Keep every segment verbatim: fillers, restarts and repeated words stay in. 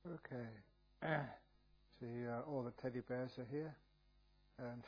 Okay. See, uh, all the teddy bears are here, and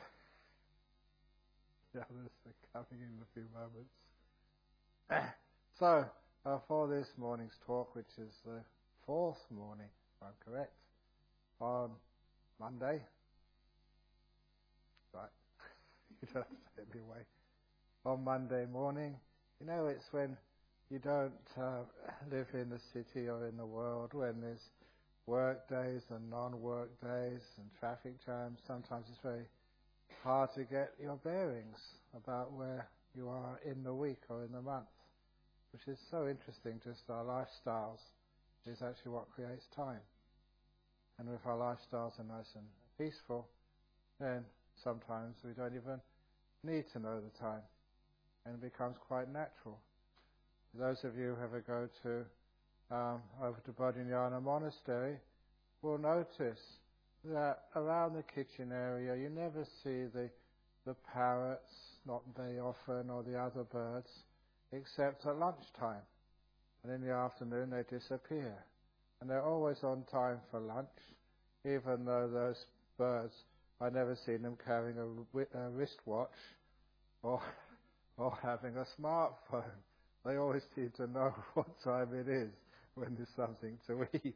the others are coming in a few moments. so, uh, for this morning's talk, which is the fourth morning, if I'm correct, on Monday, right, you don't have to say it anyway, on Monday morning, you know, it's when you don't uh, live in the city or in the world, when there's work days and non-work days and traffic jams. Sometimes it's very hard to get your bearings about where you are in the week or in the month, which is so interesting. Just our lifestyles is actually what creates time. And if our lifestyles are nice and peaceful, then sometimes we don't even need to know the time, and it becomes quite natural. Those of you who ever go to Um, over to Bodhinyana Monastery, will notice that around the kitchen area you never see the the parrots, not very often, or the other birds, except at lunchtime. And in the afternoon they disappear. And they're always on time for lunch, even though those birds, I've never seen them carrying a, a wristwatch or, or having a smartphone. They always seem to know what time it is when there's something to eat.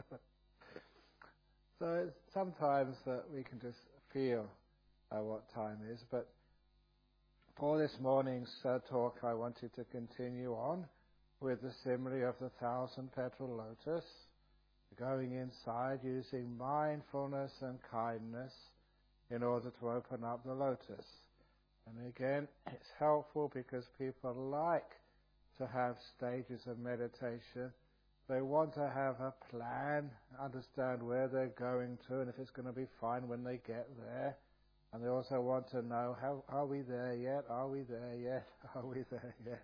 So it's sometimes that we can just feel uh, what time is. But for this morning's uh, talk, I wanted to continue on with the simile of the thousand petal lotus, going inside using mindfulness and kindness in order to open up the lotus. And again, it's helpful because people like to have stages of meditation. They want to have a plan, understand where they're going to, and if it's going to be fine when they get there. And they also want to know, how are we there yet? Are we there yet? Are we there yet?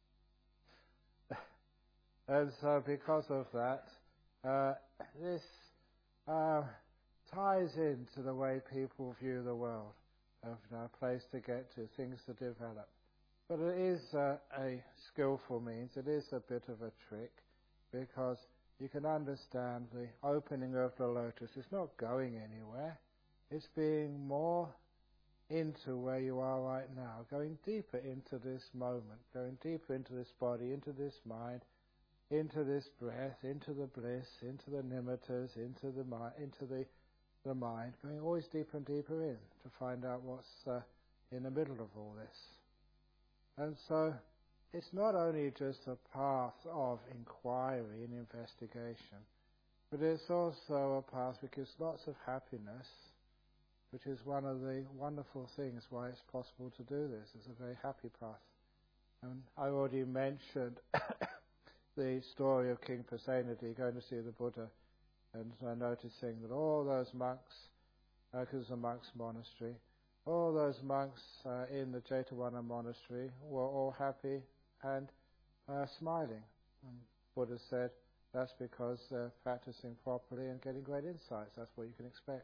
And so because of that, uh, this uh, ties into the way people view the world, of a place to get to, things to develop. But it is uh, a skillful means, it is a bit of a trick, because you can understand the opening of the lotus is not going anywhere. It's being more into where you are right now, going deeper into this moment, going deeper into this body, into this mind, into this breath, into the bliss, into the nimittas, into the mind, into the, the mind, going always deeper and deeper in to find out what's uh, in the middle of all this. And so it's not only just a path of inquiry and investigation, but it's also a path which gives lots of happiness, which is one of the wonderful things why it's possible to do this. It's a very happy path. And I already mentioned the story of King Pasenadi going to see the Buddha, and uh, noticing that all those monks, because uh, it's a monk's monastery, all those monks uh, in the Jetavana monastery were all happy and uh, smiling. And Buddha said that's because they're practicing properly and getting great insights. That's what you can expect.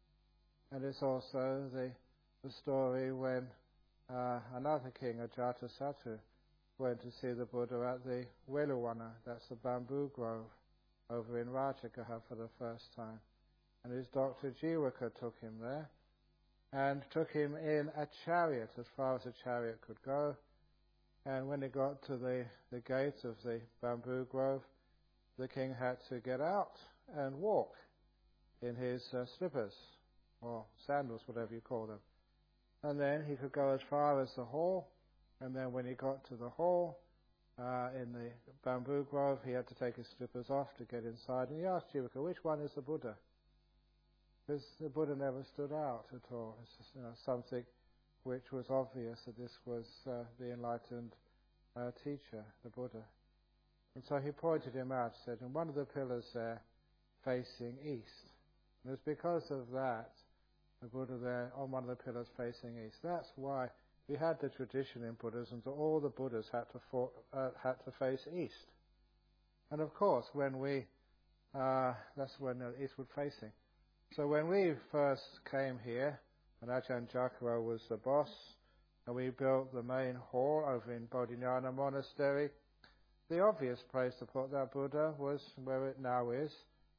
And it's also the, the story when uh, another king, Ajatasattu, went to see the Buddha at the Weluwana, that's the bamboo grove, over in Rajagaha for the first time. And his doctor Jivaka took him there, and took him in a chariot as far as a chariot could go. And when he got to the, the gate of the bamboo grove, the king had to get out and walk in his uh, slippers, or sandals, whatever you call them. And then he could go as far as the hall, and then when he got to the hall, uh, in the bamboo grove, he had to take his slippers off to get inside. And he asked Jivaka, which one is the Buddha? Because the Buddha never stood out at all. It's just, you know, something which was obvious that this was uh, the enlightened uh, teacher, the Buddha. And so he pointed him out, said, and one of the pillars there facing east. And it's because of that, the Buddha there on one of the pillars facing east. That's why we had the tradition in Buddhism that all the Buddhas had to, for, uh, had to face east. And of course, when we, uh, that's when they're eastward facing. So when we first came here, and Ajahn Jakaro was the boss, and we built the main hall over in Bodhinyana Monastery, the obvious place to put that Buddha was where it now is,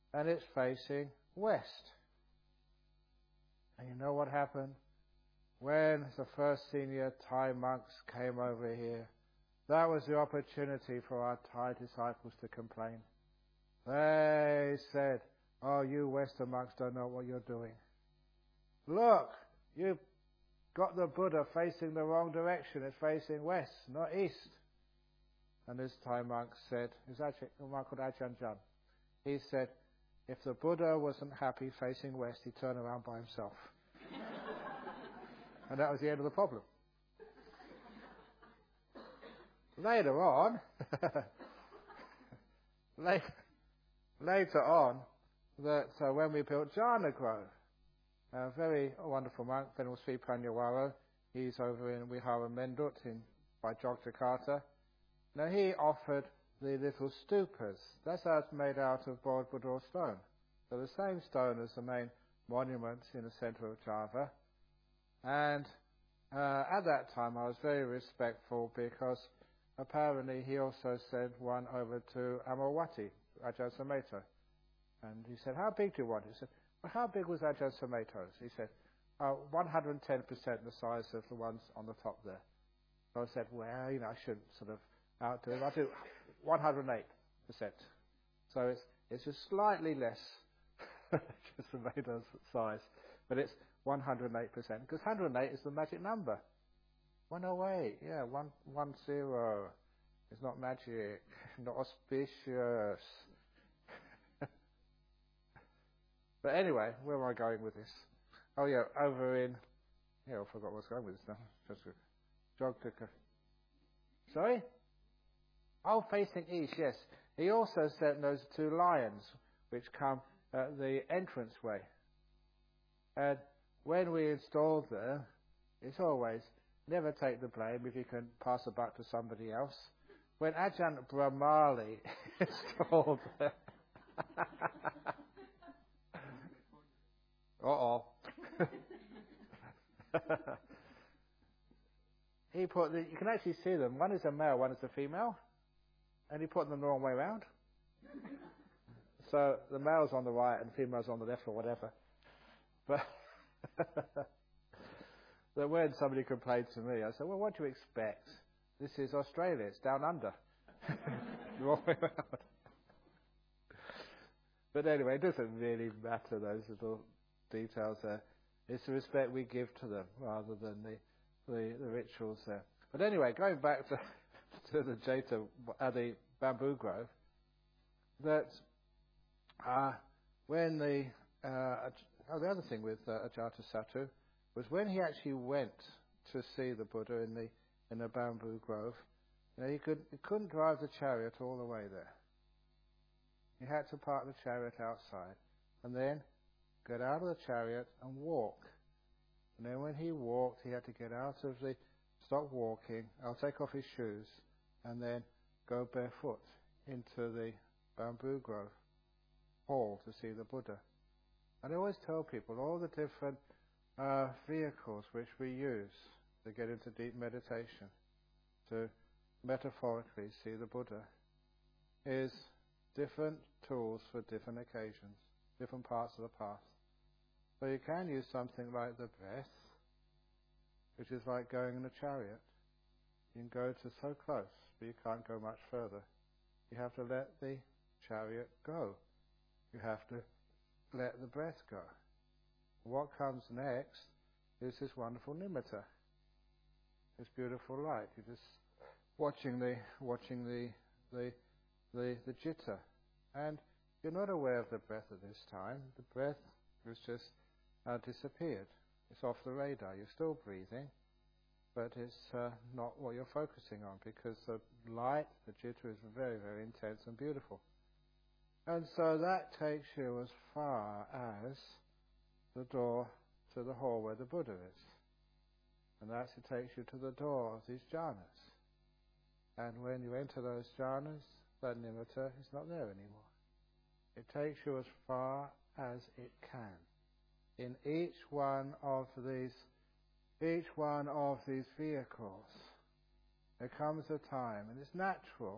and it's facing west. And you know what happened? When the first senior Thai monks came over here, that was the opportunity for our Thai disciples to complain. They said, "Oh, you Western monks don't know what you're doing. Look, you've got the Buddha facing the wrong direction. It's facing west, not east." And this Thai monk said, it's actually a monk called Ajahn Chah. He said, if the Buddha wasn't happy facing west, he'd turn around by himself. And that was the end of the problem. Later on, later, later on, that uh, when we built Jhana Grove, a very wonderful monk, Venerable Sri Pranyawaro, he's over in Vihara Mendut in by Yogyakarta. Now he offered the little stupas. That's how it's made out of boiled Buddha stone. So the same stone as the main monument in the centre of Java. And uh, at that time I was very respectful because apparently he also sent one over to Amawati, Ajahn Sumedho. And he said, "How big do you want it?" He said, "Well, how big was Ajahn Sumedho's?" He said, uh, one hundred ten percent the size of the ones on the top there. So I said, well, you know, I shouldn't sort of outdo it. I'll do one hundred eight percent. So it's it's just slightly less just Sumedho's size. But it's one hundred eight percent. Because one hundred eight is the magic number. one oh eight, yeah, one, one zero. It's not magic, not auspicious. But anyway, where am I going with this? Oh yeah, over in, yeah, I forgot where I was going with this now. Just Jogtika. Sorry? Oh, facing east, yes. He also sent those two lions, which come at the entranceway. And when we installed them, it's always, never take the blame if you can pass the buck to somebody else. When Ajahn Brahmali installed them, uh-oh. He put the, you can actually see them. One is a male, one is a female. And he put them the wrong way around. So the male's on the right and the female's on the left or whatever. But that when somebody complained to me, I said, well, what do you expect? This is Australia. It's down under. The wrong way around. But anyway, it doesn't really matter, those little details there. It's the respect we give to them rather than the the, the rituals there. But anyway, going back to, to the Jeta, uh, the bamboo grove, that uh, when the, uh, oh, the other thing with uh, Ajatasattu was when he actually went to see the Buddha in the in the bamboo grove, you know, he, could, he couldn't drive the chariot all the way there. He had to park the chariot outside and then get out of the chariot and walk. And then when he walked, he had to get out of the, stop walking, I'll take off his shoes, and then go barefoot into the bamboo grove hall to see the Buddha. And I always tell people all the different uh, vehicles which we use to get into deep meditation, to metaphorically see the Buddha, is different tools for different occasions, different parts of the path. So you can use something like the breath, which is like going in a chariot. You can go to so close, but you can't go much further. You have to let the chariot go. You have to let the breath go. What comes next is this wonderful nimitta, this beautiful light. You're just watching the watching the the the, the jitta, and you're not aware of the breath at this time. The breath has just uh, disappeared. It's off the radar. You're still breathing, but it's uh, not what you're focusing on, because the light, the jitta, is very, very intense and beautiful. And so that takes you as far as the door to the hall where the Buddha is. And that's it takes you to the door of these jhanas. And when you enter those jhanas, that nimitta is not there anymore. It takes you as far as it can. In each one of these, each one of these vehicles, there comes a time, and it's natural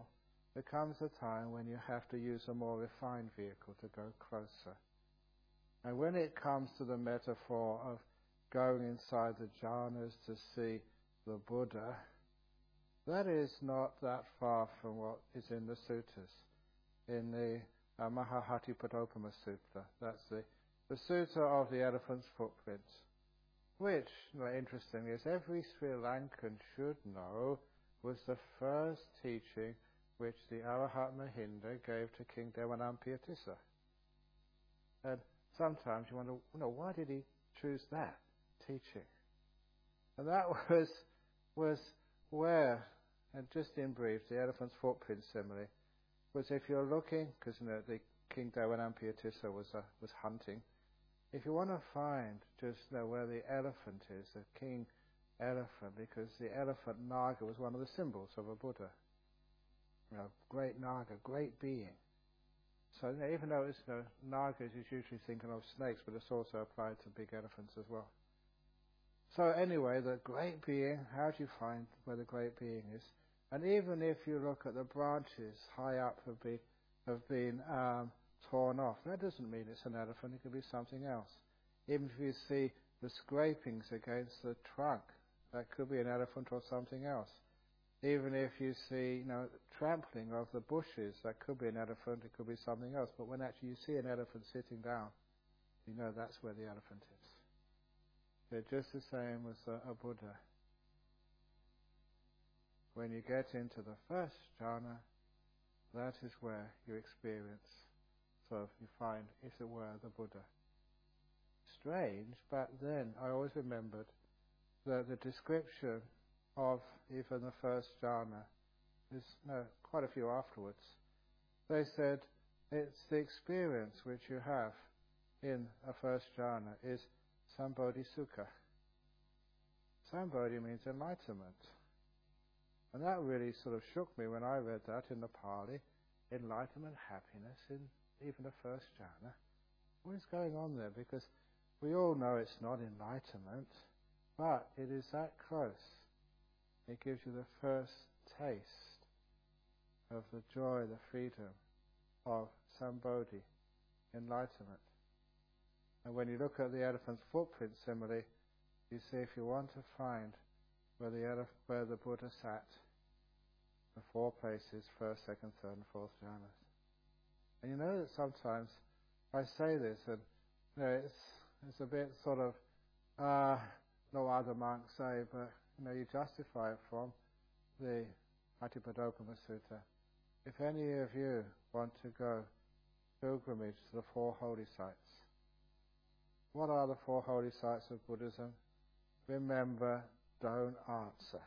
there comes a time when you have to use a more refined vehicle to go closer. And when it comes to the metaphor of going inside the jhanas to see the Buddha, that is not that far from what is in the suttas. In the uh, Mahahathipadopama Sutta, that's the, the sutta of the elephant's footprints, which, you know, interestingly, as every Sri Lankan should know, was the first teaching which the Arahat Mahinda gave to King Devanampiya-Tissa. And sometimes you wonder, you know, why did he choose that teaching? And that was was where, and just in brief, the elephant's footprint simile was, if you're looking, because you know the King Devanampiya-Tissa was uh, was hunting. If you want to find just you know, where the elephant is, the king elephant, because the elephant Naga was one of the symbols of a Buddha. You know, great Naga, great being. So you know, even though it's, you know, Nagas is usually thinking of snakes, but it's also applied to big elephants as well. So anyway, the great being, how do you find where the great being is? And even if you look at the branches high up have been, have been um, torn off, that doesn't mean it's an elephant, it could be something else. Even if you see the scrapings against the trunk, that could be an elephant or something else. Even if you see, you know, trampling of the bushes, that could be an elephant, it could be something else. But when actually you see an elephant sitting down, you know that's where the elephant is. They're just the same as a, a Buddha. When you get into the first jhana, that is where you experience, so you find, as it were, the Buddha. Strange, but then I always remembered that the description of even the first jhana, there's no, quite a few afterwards, they said it's the experience which you have in a first jhana is Sambodhi Sukha. Sambodhi means enlightenment. And that really sort of shook me when I read that in the Pali. Enlightenment, happiness, in even the first jhana. What is going on there? Because we all know it's not enlightenment, but it is that close. It gives you the first taste of the joy, the freedom of Sambodhi, enlightenment. And when you look at the elephant's footprint simile, you see if you want to find where the elef- where the Buddha sat, the four places, first, second, third, and fourth jhanas. And you know that sometimes I say this, and you know, it's it's a bit sort of uh, no other monks say, but you know you justify it from the Hathipadopama Sutta. If any of you want to go pilgrimage to the four holy sites, what are the four holy sites of Buddhism? Remember, don't answer.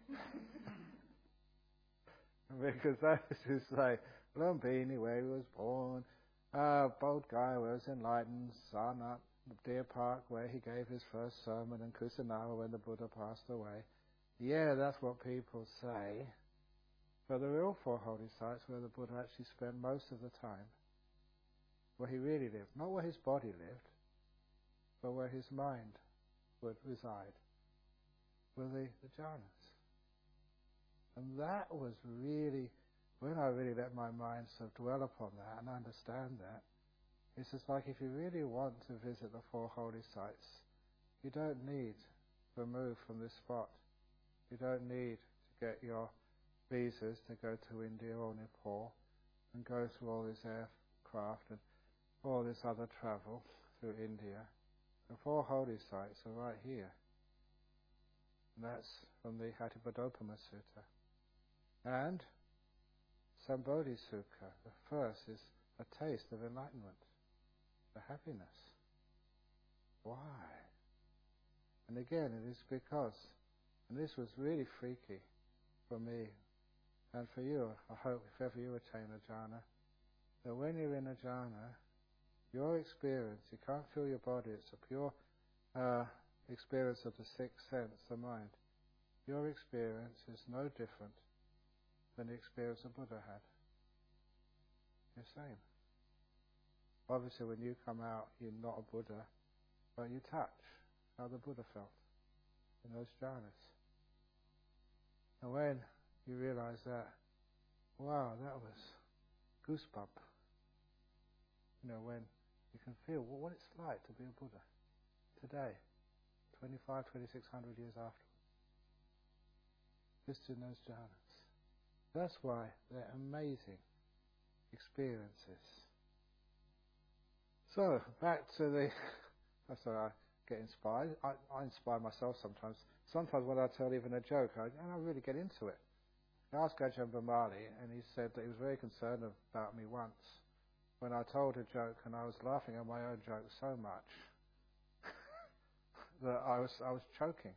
Because those who say, Lumbini, where he was born, uh, Bodh Gaya, where he was enlightened, Sanat, Deer Park, where he gave his first sermon, and Kusinara, when the Buddha passed away. Yeah, that's what people say. But the real four holy sites where the Buddha actually spent most of the time, where he really lived, not where his body lived, but where his mind would reside, were the, the jhanas. And that was really, when I really let my mind sort of dwell upon that and understand that, it's just like if you really want to visit the four holy sites, you don't need to move from this spot. You don't need to get your visas to go to India or Nepal and go through all this aircraft and all this other travel through India. The four holy sites are right here. And that's from the Hathipadopama Sutta. And Sambodhi Sukha, the first, is a taste of enlightenment, the happiness. Why? And again, it is because, and this was really freaky for me, and for you, I hope, if ever you attain a jhana, that when you're in a jhana, your experience, you can't feel your body, it's a pure uh, experience of the sixth sense, the mind. Your experience is no different than the experience the Buddha had. You're the same. Obviously, when you come out, you're not a Buddha, but you touch how the Buddha felt in those jhanas. And when you realize that, wow, that was goosebump. You know, when you can feel what it's like to be a Buddha today, twenty-five, twenty-six hundred years after, just in those jhanas. That's why they're amazing experiences. So, back to the... That's why I get inspired. I, I inspire myself sometimes. Sometimes when I tell even a joke, I, and I really get into it. I asked Ajahn Brahmali, and he said that he was very concerned about me once when I told a joke, and I was laughing at my own joke so much that I was I was choking.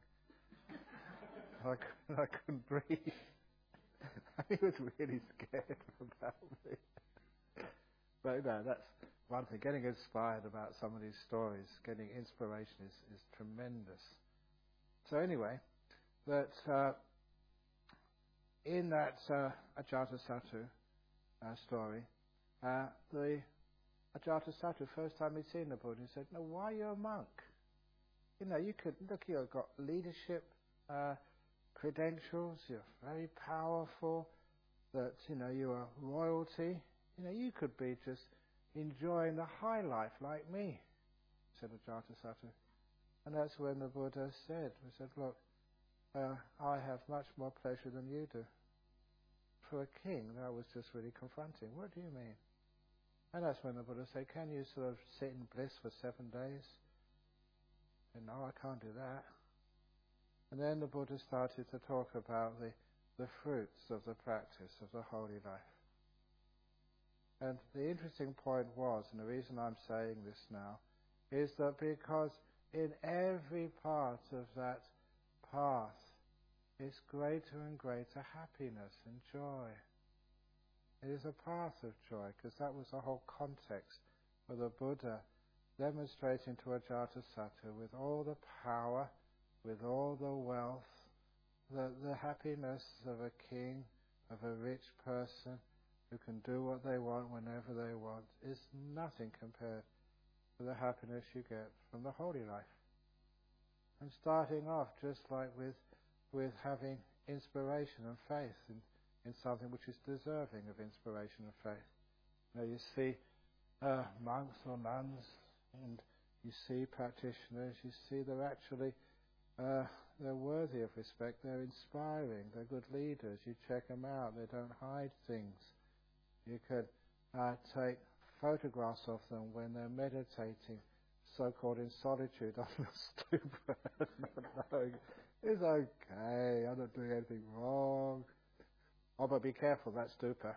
I, couldn't, I couldn't breathe. He was really scared about me. But no, that's one thing. Getting inspired about some of these stories, getting inspiration is, is tremendous. So anyway, that uh, in that uh, Ajatasattu uh, story, uh, the Ajatasattu, first time he'd seen the Buddha, he said, "No, why are you a monk? You know, you could look. You've got leadership uh, credentials. You're very powerful. That you know you are royalty. You know, you could be just enjoying the high life like me," said Ajatasattu. And that's when the Buddha said, he said, "Look, uh, I have much more pleasure than you do." For a king, that was just really confronting. What do you mean? And that's when the Buddha said, "Can you sort of sit in bliss for seven days?" And no, I can't do that. And then the Buddha started to talk about the, the fruits of the practice of the holy life. And the interesting point was, and the reason I'm saying this now, is that because in every part of that path is greater and greater happiness and joy. It is a path of joy, because that was the whole context of the Buddha demonstrating to Ajatasattu with all the power, with all the wealth, the, the happiness of a king, of a rich person, who can do what they want whenever they want, is nothing compared to the happiness you get from the holy life. And starting off just like with with having inspiration and faith in, in something which is deserving of inspiration and faith. You know, you see uh, monks or nuns, and you see practitioners, you see they're actually uh, they're worthy of respect, they're inspiring, they're good leaders, you check them out, they don't hide things. You could uh, take photographs of them when they're meditating, so-called in solitude on the stupa, not knowing, it's okay, I'm not doing anything wrong. Oh, but be careful, that stupa.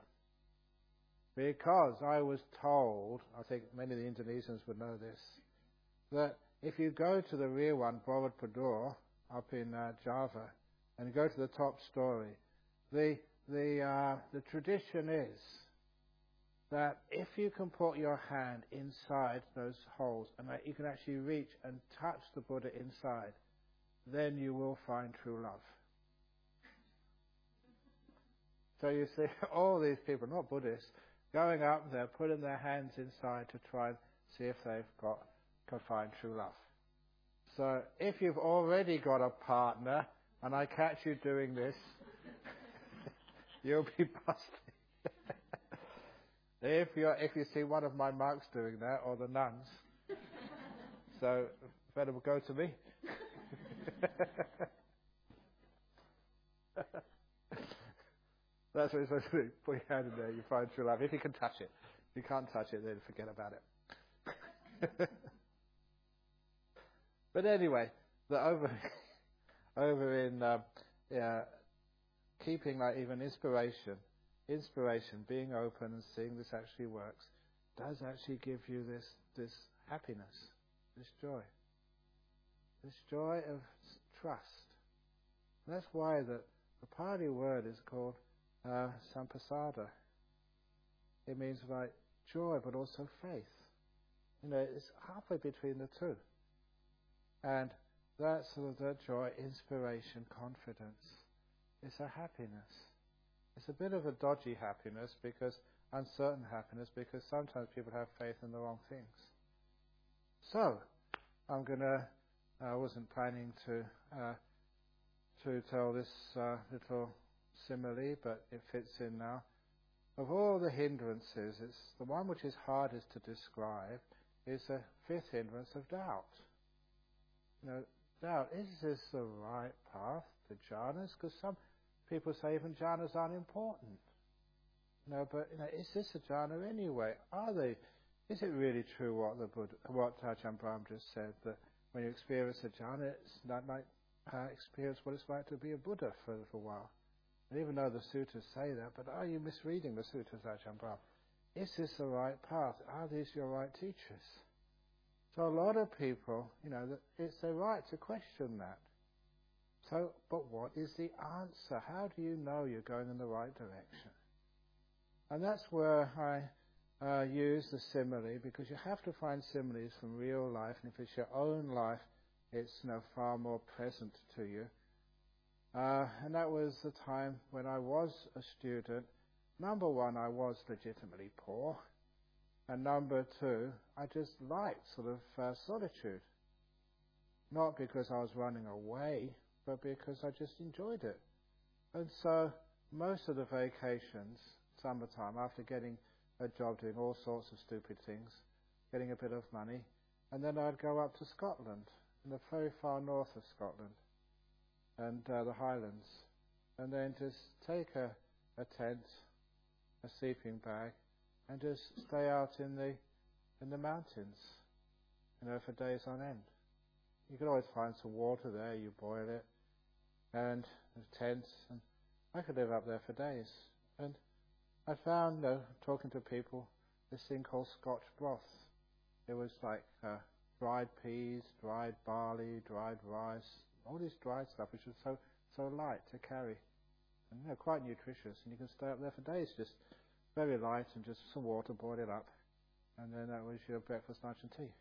Because I was told, I think many of the Indonesians would know this, that if you go to the rear one, Borobudur, up in uh, Java, and you go to the top story, the the uh, the tradition is that if you can put your hand inside those holes and that you can actually reach and touch the Buddha inside, then you will find true love. So you see all these people, not Buddhists, going up there, putting their hands inside to try and see if they've got can find true love. So if you've already got a partner and I catch you doing this, you'll be busted. If you if you see one of my monks doing that, or the nuns, so better go to me. That's what it's supposed to do. Put your hand in there, you find true love. If you can touch it. If you can't touch it, then forget about it. But anyway, the over over in uh, yeah, keeping like even inspiration, inspiration, being open and seeing this actually works, does actually give you this this happiness, this joy, this joy of trust. And that's why the the Pali word is called uh, sampasada. It means like joy, but also faith. You know, it's halfway between the two. And that's sort of the joy, inspiration, confidence. It's a happiness. It's a bit of a dodgy happiness, because uncertain happiness, because sometimes people have faith in the wrong things. So, I'm gonna. I wasn't planning to uh, to tell this uh, little simile, but it fits in now. of all the hindrances, it's the one which is hardest to describe is the fifth hindrance of doubt. You know, doubt, is this the right path to jhanas? Because some people say even jhanas aren't important. No, but you know, is this a jhana anyway? Are they? Is it really true what the Buddha, what Ajahn Brahm just said, that when you experience a jhana, it's not like uh, experience what it's like to be a Buddha for a little while? And even though the sutras say that, but are you misreading the sutras, Ajahn Brahm? Is this the right path? Are these your right teachers? So a lot of people, you know, it's their right to question that. So, but what is the answer? How do you know you're going in the right direction? And that's where I uh, use the simile, because you have to find similes from real life, and if it's your own life, it's you know, far more present to you. Uh, and that was the time when I was a student. Number one, I was legitimately poor. And number two, I just liked sort of uh, solitude. Not because I was running away, but because I just enjoyed it. And so most of the vacations, summertime, after getting a job doing all sorts of stupid things, getting a bit of money, and then I'd go up to Scotland, in the very far north of Scotland, and uh, the Highlands, and then just take a, a tent, a sleeping bag, and just stay out in the in the mountains, you know, for days on end. You could always find some water there, you boil it, and tents, and I could live up there for days. And I found, you know, talking to people, this thing called Scotch broth. It was like uh, dried peas, dried barley, dried rice, all this dried stuff, which was so so light to carry, and you know, quite nutritious. And you can stay up there for days, just very light, and just some water, boil it up, and then that was your breakfast, lunch, and tea.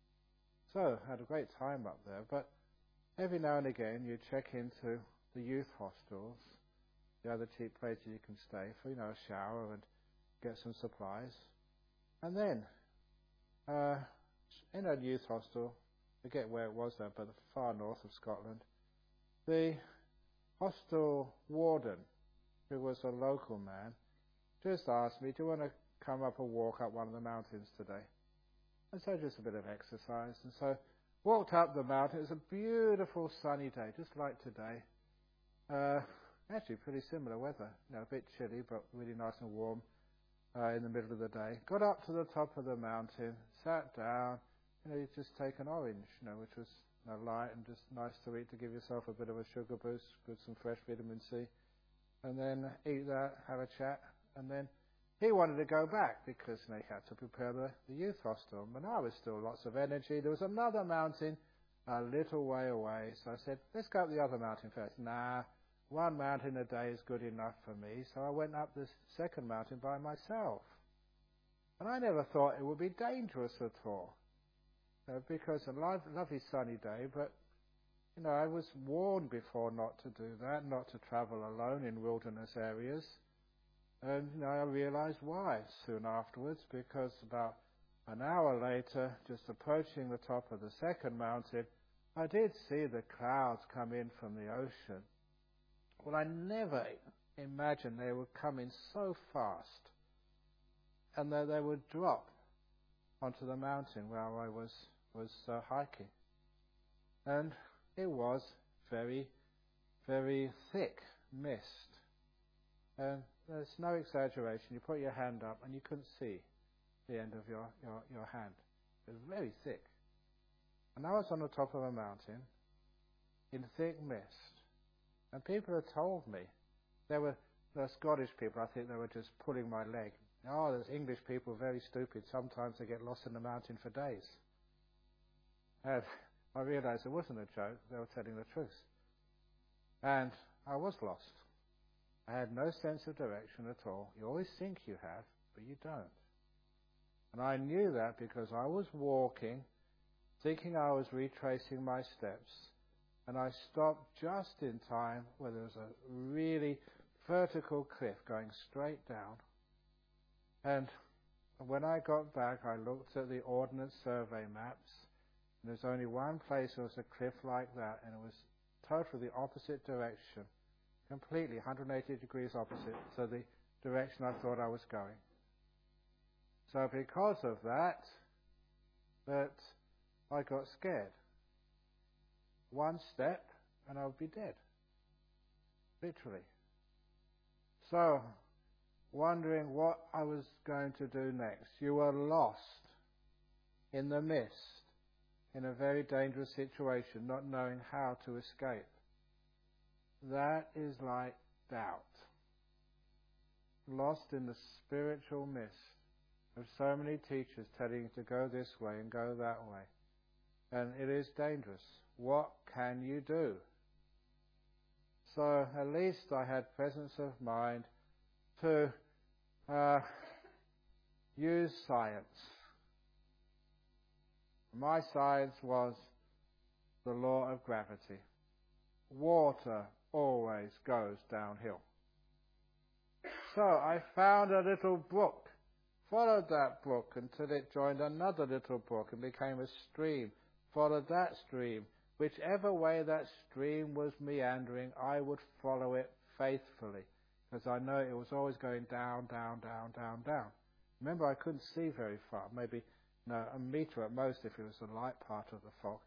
So I had a great time up there. But every now and again, you check into the youth hostels, the other cheap places you can stay for, you know, a shower and get some supplies. And then, uh, in a youth hostel, I forget where it was there, but the far north of Scotland, the hostel warden, who was a local man, just asked me, do you want to come up and walk up one of the mountains today? And so just a bit of exercise. And so walked up the mountain. It was a beautiful sunny day, just like today. Uh, actually pretty similar weather. You know, a bit chilly, but really nice and warm uh, in the middle of the day. Got up to the top of the mountain, sat down. You know, you just take an orange, you know, which was you know, light and just nice to eat to give yourself a bit of a sugar boost, with some fresh vitamin C. And then eat that, have a chat, and then he wanted to go back because you know, he had to prepare the, the youth hostel. But I was still lots of energy. There was another mountain a little way away. So I said, let's go up the other mountain first. Nah, one mountain a day is good enough for me. So I went up this second mountain by myself. And I never thought it would be dangerous at all. Uh, because a lo- lovely sunny day, but you know, I was warned before not to do that, not to travel alone in wilderness areas. And you know, I realized why soon afterwards, because about an hour later, just approaching the top of the second mountain, I did see the clouds come in from the ocean. Well, I never imagined they would come in so fast and that they would drop onto the mountain where I was, was uh, hiking. And it was very, very thick mist. And there's no exaggeration. You put your hand up and you couldn't see the end of your, your, your hand. It was very thick. And I was on the top of a mountain in thick mist. And people had told me, there were the Scottish people, I think they were just pulling my leg. Oh, there's English people, very stupid. Sometimes they get lost in the mountain for days. And I realized it wasn't a joke. They were telling the truth. And I was lost. I had no sense of direction at all. You always think you have, but you don't. And I knew that because I was walking, thinking I was retracing my steps, and I stopped just in time where there was a really vertical cliff going straight down. And when I got back, I looked at the Ordnance Survey maps, and there's only one place there was a cliff like that, and it was totally the opposite direction. Completely one hundred eighty degrees opposite. So the direction I thought I was going. So because of that, that I got scared. One step and I would be dead. Literally. So, wondering what I was going to do next. You were lost in the mist, in a very dangerous situation, not knowing how to escape. That is like doubt. Lost in the spiritual mist of so many teachers telling you to go this way and go that way. And it is dangerous. What can you do? So at least I had presence of mind to uh, use science. My science was the law of gravity. Water always goes downhill. So I found a little brook, followed that brook until it joined another little brook and became a stream, followed that stream. Whichever way that stream was meandering, I would follow it faithfully, because I know it was always going down, down, down, down, down. Remember, I couldn't see very far, maybe you know, a meter at most if it was the light part of the fog.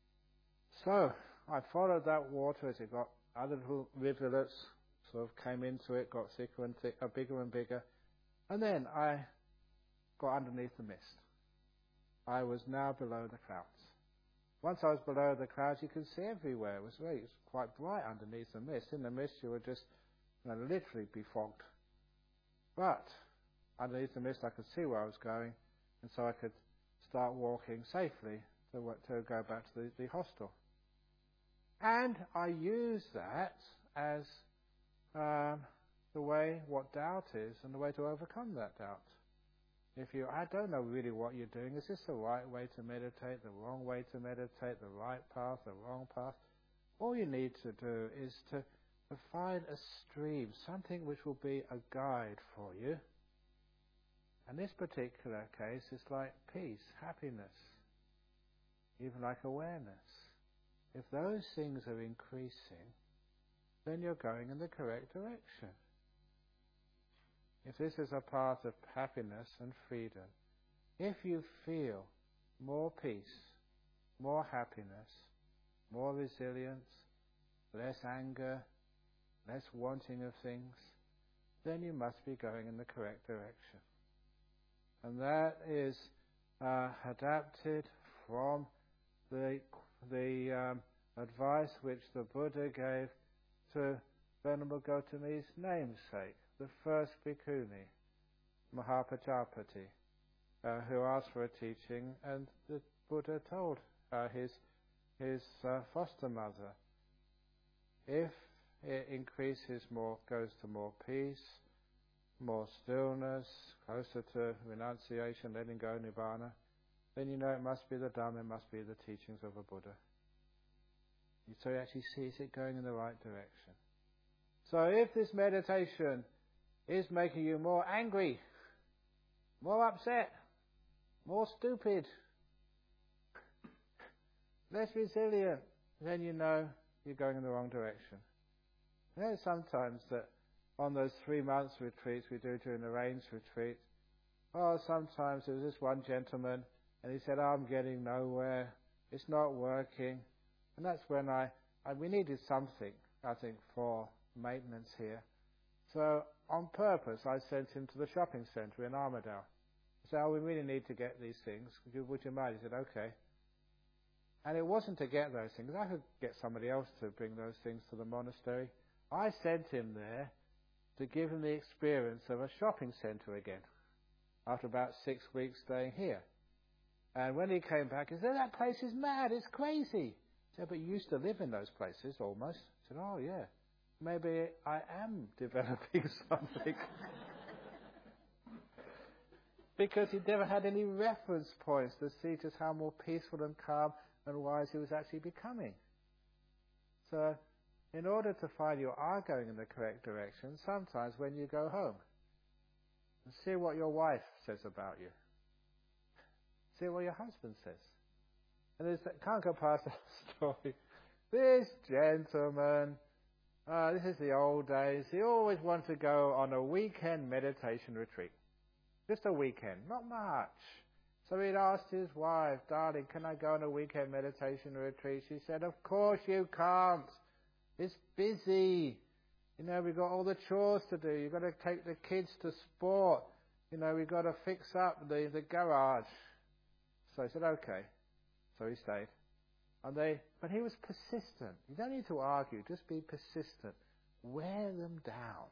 So I followed that water as it got other little rivulets, sort of came into it, got thicker and thicker, uh, bigger and bigger, and then I got underneath the mist. I was now below the clouds. Once I was below the clouds, you could see everywhere. It was very, it was quite bright underneath the mist. In the mist, you would just you know, literally be fogged. But underneath the mist, I could see where I was going, and so I could start walking safely to, to go back to the, the hostel. And I use that as um, the way, what doubt is, and the way to overcome that doubt. If you, I don't know really what you're doing. Is this the right way to meditate, the wrong way to meditate, the right path, the wrong path? All you need to do is to, to find a stream, something which will be a guide for you. And this particular case is like peace, happiness, even like awareness. If those things are increasing, then you're going in the correct direction. If this is a path of happiness and freedom, if you feel more peace, more happiness, more resilience, less anger, less wanting of things, then you must be going in the correct direction. And that is uh, adapted from the, the um, advice which the Buddha gave to Venerable Gautami's namesake, the first bhikkhuni, Mahapajapati, uh, who asked for a teaching, and the Buddha told uh, his his uh, foster mother, if it increases more, goes to more peace, more stillness, closer to renunciation, letting go, nibbana, then you know it must be the Dhamma, it must be the teachings of a Buddha. So he actually sees it going in the right direction. So if this meditation is making you more angry, more upset, more stupid, less resilient, then you know you're going in the wrong direction. You know, sometimes that on those three months retreats we do during the rains retreat, oh, sometimes there was this one gentleman and he said, oh, I'm getting nowhere, it's not working. And that's when I, I we needed something, I think, for maintenance here. So on purpose I sent him to the shopping centre in Armadale. I said, oh, we really need to get these things. Would you, would you mind? He said, okay. And it wasn't to get those things. I could get somebody else to bring those things to the monastery. I sent him there to give him the experience of a shopping centre again, after about six weeks staying here. And when he came back, he said, that place is mad, it's crazy. I said, but you used to live in those places, almost. I said, oh, yeah. Maybe I am developing something. Because he never had any reference points to see just how more peaceful and calm and wise he was actually becoming. So, in order to find you are going in the correct direction, sometimes when you go home, and see what your wife says about you. See what your husband says. And there's, can't go past that story. This gentleman Uh, this is the old days. He always wanted to go on a weekend meditation retreat. Just a weekend, not much. So he'd asked his wife, darling, can I go on a weekend meditation retreat? She said, of course you can't. It's busy. You know, we've got all the chores to do. You've got to take the kids to sport. You know, we've got to fix up the, the garage. So he said, okay. So he stayed. And they, but he was persistent. You don't need to argue, just be persistent. Wear them down.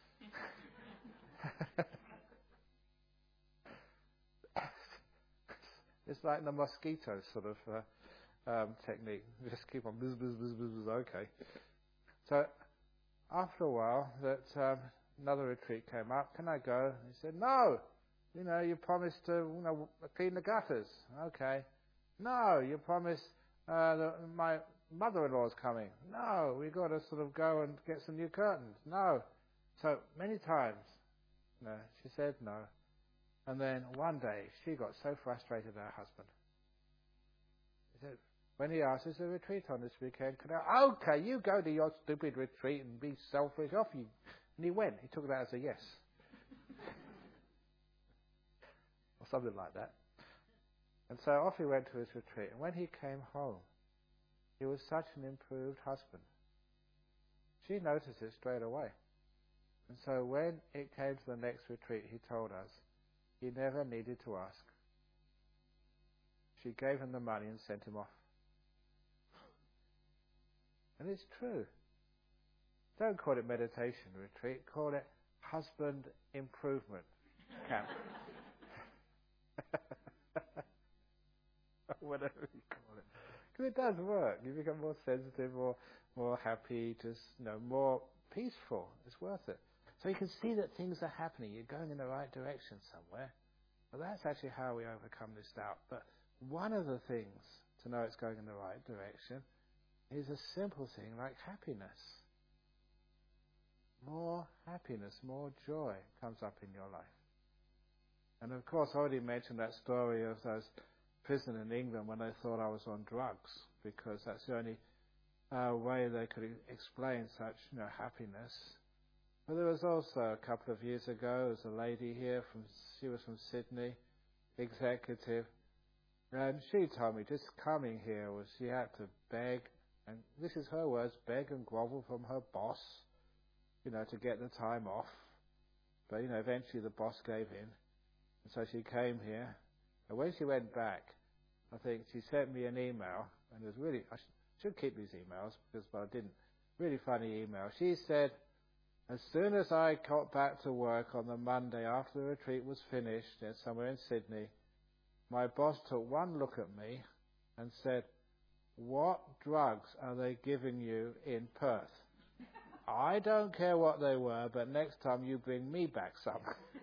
It's like the mosquito sort of uh, um, technique. You just keep on buzz, buzz, buzz, buzz, buzz, okay. So after a while, that um, another retreat came up. Can I go? He said, no. You know, you promised to you know, clean the gutters. Okay. No, you promised uh, that my mother-in-law's coming. No, we've got to sort of go and get some new curtains. No. So many times, no. She said no. And then one day, she got so frustrated at her husband. He said, when he asked, is there a retreat on this weekend? Can I, okay, you go to your stupid retreat and be selfish. Off you. And he went. He took that as a yes. Or something like that. And so off he went to his retreat. And when he came home, he was such an improved husband. She noticed it straight away. And so when it came to the next retreat, he told us, he never needed to ask. She gave him the money and sent him off. And it's true. Don't call it meditation retreat, call it husband improvement camp. Whatever you call it. Because it does work. You become more sensitive, more, more happy, just, you know, more peaceful. It's worth it. So you can see that things are happening. You're going in the right direction somewhere. But that's actually how we overcome this doubt. But one of the things to know it's going in the right direction is a simple thing like happiness. More happiness, more joy comes up in your life. And of course, I already mentioned that story of those prisoners in England when they thought I was on drugs, because that's the only uh, way they could explain such, you know, happiness. But there was also a couple of years ago, there was a lady here from, she was from Sydney, executive, and she told me just coming here was she had to beg, and this is her words, beg and grovel from her boss, you know, to get the time off. But, you know, eventually the boss gave in, and so she came here. And when she went back, I think she sent me an email, and it was really, I sh- should keep these emails, because, but I didn't. Really funny email. She said, as soon as I got back to work on the Monday after the retreat was finished, somewhere in Sydney, my boss took one look at me and said, what drugs are they giving you in Perth? I don't care what they were, but next time you bring me back some.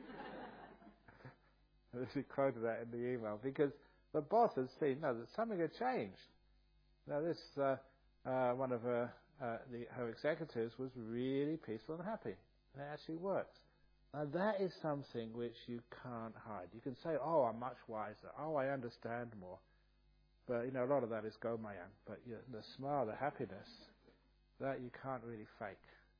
She quoted that in the email, because the boss had seen, no, that something had changed. Now this, uh, uh, one of her, uh, the, her executives was really peaceful and happy. And it actually works. Now that is something which you can't hide. You can say, oh, I'm much wiser. Oh, I understand more. But, you know, a lot of that is gomayang. But you know, the smile, the happiness, that you can't really fake.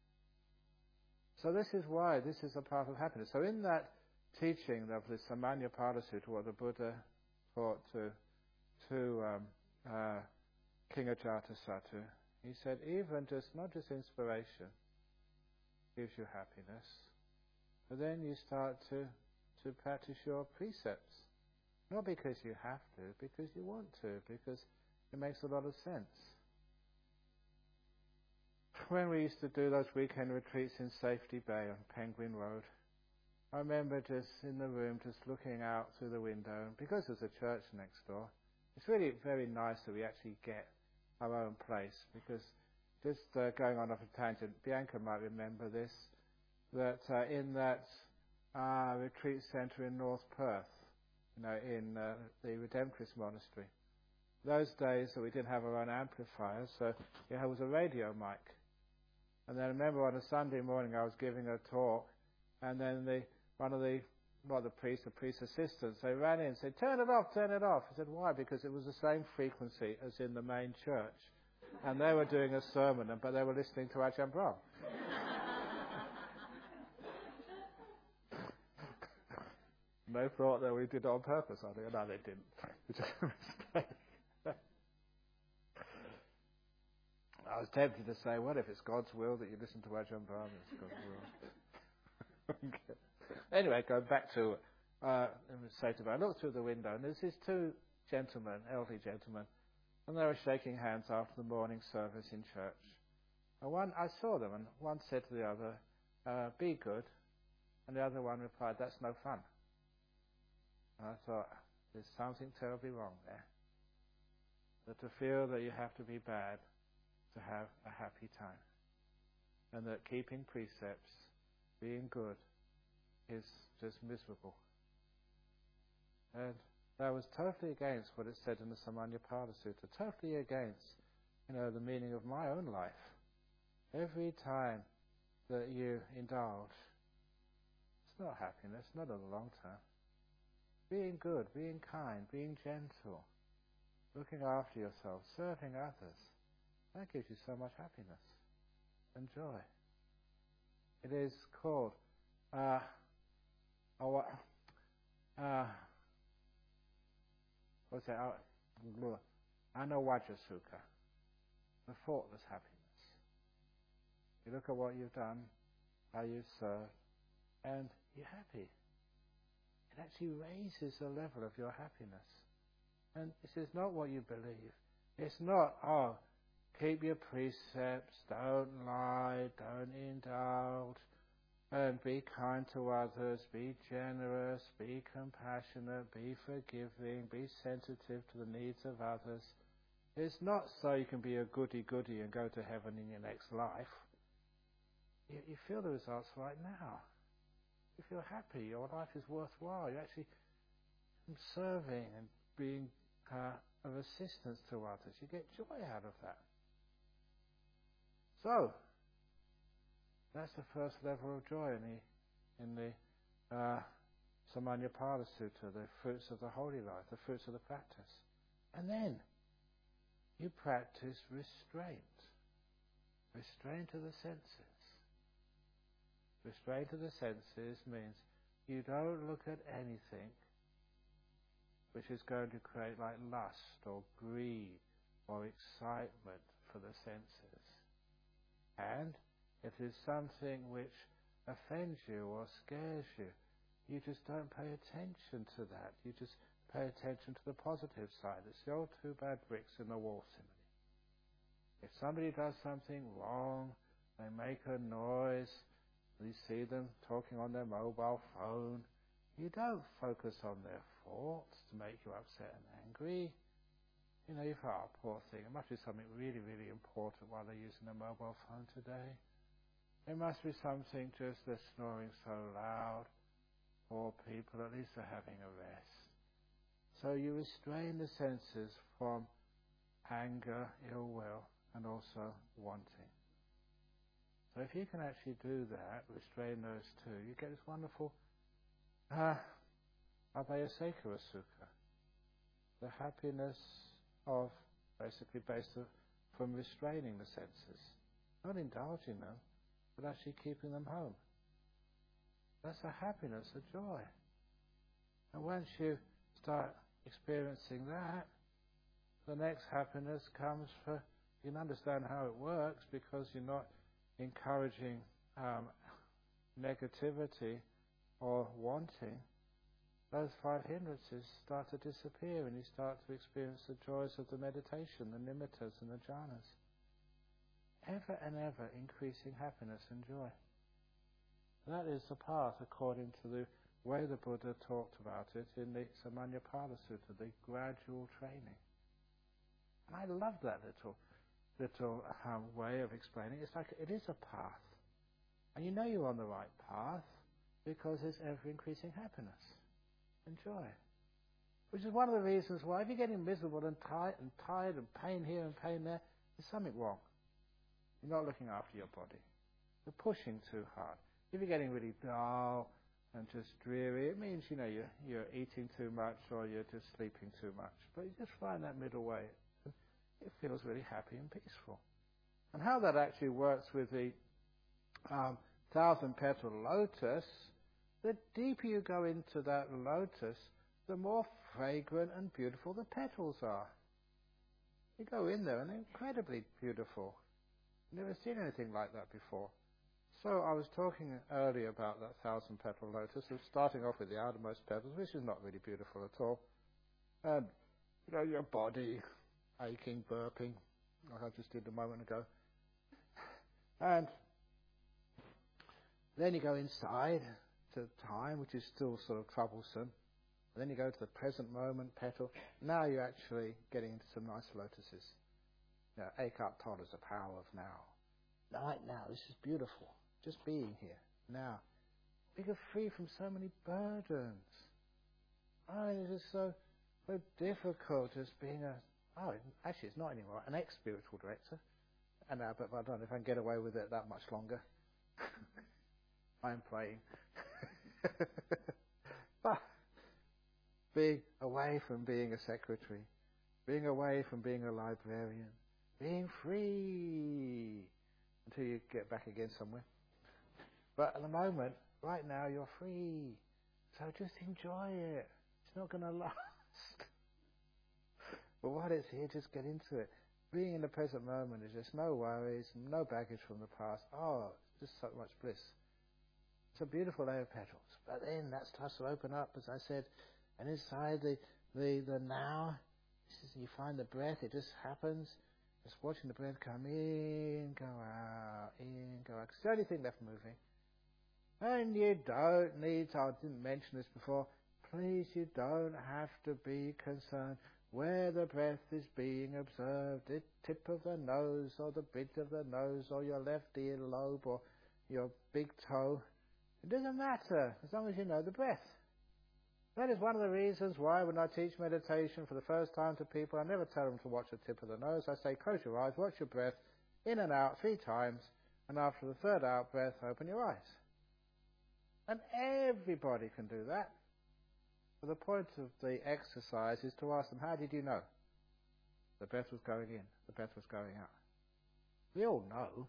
So this is why this is a path of happiness. So in that teaching of the Samannappada Sutta, what the Buddha taught to, to um, uh, King Ajatasattu, he said, even just, not just inspiration gives you happiness, but then you start to, to practice your precepts. Not because you have to, because you want to, because it makes a lot of sense. When we used to do those weekend retreats in Safety Bay on Penguin Road, I remember just in the room, just looking out through the window, and because there's a church next door, it's really very nice that we actually get our own place, because just uh, going on off a tangent, Bianca might remember this, that uh, in that uh, retreat centre in North Perth, you know, in uh, the Redemptorist Monastery, those days that we didn't have our own amplifiers, so there was a radio mic. And then I remember on a Sunday morning I was giving a talk, and then the one of the, not the priest, the priest's assistants, they ran in and said, turn it off, turn it off. I said, why? Because it was the same frequency as in the main church. And they were doing a sermon, but they were listening to Ajahn Brahm. They thought that we did it on purpose. I think, no, they didn't. It was just a mistake. I was tempted to say, well, if it's God's will that you listen to Ajahn Brahm, it's God's will. Okay. Anyway, going back to uh, Saitama, I looked through the window, and there's these two gentlemen, elderly gentlemen, and they were shaking hands after the morning service in church. And one, I saw them, and one said to the other, uh, be good, and the other one replied, that's no fun. And I thought, there's something terribly wrong there. That to feel that you have to be bad to have a happy time. And that keeping precepts, being good, is just miserable. And that was totally against what it said in the Samanyapada Sutta, totally against, you know, the meaning of my own life. Every time that you indulge, it's not happiness, not in the long term. Being good, being kind, being gentle, looking after yourself, serving others, that gives you so much happiness and joy. It is called uh, oh, uh, what's that? Uh, Anawajja Sukha, the faultless happiness. You look at what you've done, how you've served, and you're happy. It actually raises the level of your happiness. And this is not what you believe. It's not, oh, keep your precepts, don't lie, don't indulge, and be kind to others, be generous, be compassionate, be forgiving, be sensitive to the needs of others. It's not so you can be a goody-goody and go to heaven in your next life. You, you feel the results right now. You feel happy, your life is worthwhile. You're actually serving and being uh, of assistance to others. You get joy out of that. So, that's the first level of joy in the, in the uh, Samanyapada Sutta, the fruits of the holy life, the fruits of the practice. And then, you practice restraint. Restraint of the senses. Restraint of the senses means you don't look at anything which is going to create like lust or greed or excitement for the senses. And if there's something which offends you or scares you, you just don't pay attention to that. You just pay attention to the positive side. It's the old two bad bricks in the wall simile. If somebody does something wrong, they make a noise, you see them talking on their mobile phone, you don't focus on their faults to make you upset and angry. You know, you thought, oh, poor thing, it must be something really, really important while they're using a mobile phone today. It must be something just they're snoring so loud. Poor people, at least they're having a rest. So you restrain the senses from anger, ill will, and also wanting. So if you can actually do that, restrain those two, you get this wonderful uh, Abhayasekara Sukha, the happiness of, basically based from restraining the senses, not indulging them, but actually keeping them home. That's a happiness, a joy. And once you start experiencing that, the next happiness comes for, you can understand how it works because you're not encouraging um, negativity or wanting. Those five hindrances start to disappear and you start to experience the joys of the meditation, the nimittas and the jhanas. Ever and ever increasing happiness and joy. That is the path according to the way the Buddha talked about it in the Samanyapada Sutta, the gradual training. And I love that little little um, way of explaining it. It's like it is a path. And you know you're on the right path because there's ever-increasing happiness and joy. Which is one of the reasons why if you're getting miserable and tired and tired and pain here and pain there, there's something wrong. You're not looking after your body. You're pushing too hard. If you're getting really dull and just dreary, it means, you know, you're, you're eating too much or you're just sleeping too much. But you just find that middle way. it feels really happy and peaceful. And how that actually works with the um, thousand petal lotus, the deeper you go into that lotus, the more fragrant and beautiful the petals are. You go in there and they're incredibly beautiful. Never seen anything like that before. So I was talking earlier about that thousand petal lotus, of starting off with the outermost petals, which is not really beautiful at all. And, you know, your body aching, burping, like I just did a moment ago. And then you go inside to time, which is still sort of troublesome. And then you go to the present moment petal. Now you're actually getting into some nice lotuses. You know, Eckhart Tolle is the power of now. Right now, this is beautiful. Just being here, now. We get free from so many burdens. Oh, it is so, so difficult just being a, oh, actually it's not anymore, an ex-spiritual director. And now, but I don't know if I can get away with it that much longer. I'm praying. But being away from being a secretary, being away from being a librarian, being free until you get back again somewhere. But at the moment, right now, you're free. So just enjoy it. It's not going to last. But while it's here, just get into it. Being in the present moment is just no worries, no baggage from the past. Oh, it's just so much bliss. It's a beautiful layer of petals. But then that starts to open up, as I said, and inside the, the, the now, you find the breath, it just happens. Just watching the breath come in, go out, in, go out. It's the only thing left moving. And you don't need to, I didn't mention this before, please, you don't have to be concerned where the breath is being observed, the tip of the nose or the bridge of the nose or your left earlobe or your big toe. It doesn't matter as long as you know the breath. That is one of the reasons why when I teach meditation for the first time to people, I never tell them to watch the tip of the nose. I say, close your eyes, watch your breath in and out three times, and after the third out breath, open your eyes. And everybody can do that. But the point of the exercise is to ask them, how did you know? The breath was going in, the breath was going out. We all know,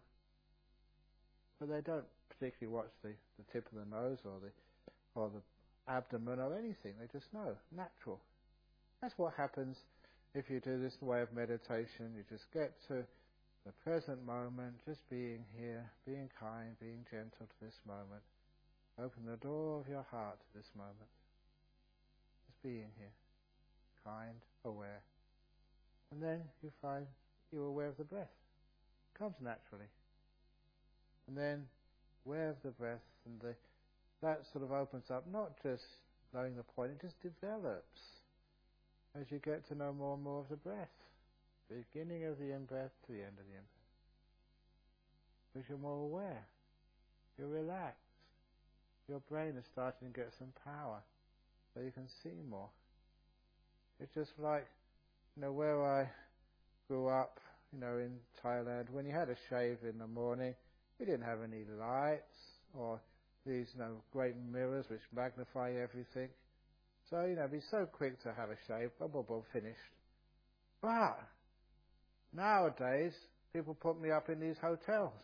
but they don't particularly watch the, the tip of the nose or the or the abdomen or anything. They just know, natural. That's what happens if you do this way of meditation. You just get to the present moment, just being here, being kind, being gentle to this moment. Open the door of your heart to this moment. Just being here, kind, aware. And then you find you're aware of the breath. It comes naturally. And then aware of the breath, and the, that sort of opens up, not just knowing the point, it just develops as you get to know more and more of the breath. Beginning of the in-breath to the end of the in-breath. Because you're more aware. You're relaxed. Your brain is starting to get some power, so you can see more. It's just like, you know, where I grew up, you know, in Thailand, when you had a shave in the morning, you didn't have any lights or these, you know, great mirrors which magnify everything. So, you know, be so quick to have a shave, boom, boom, boom, finished. But nowadays, people put me up in these hotels.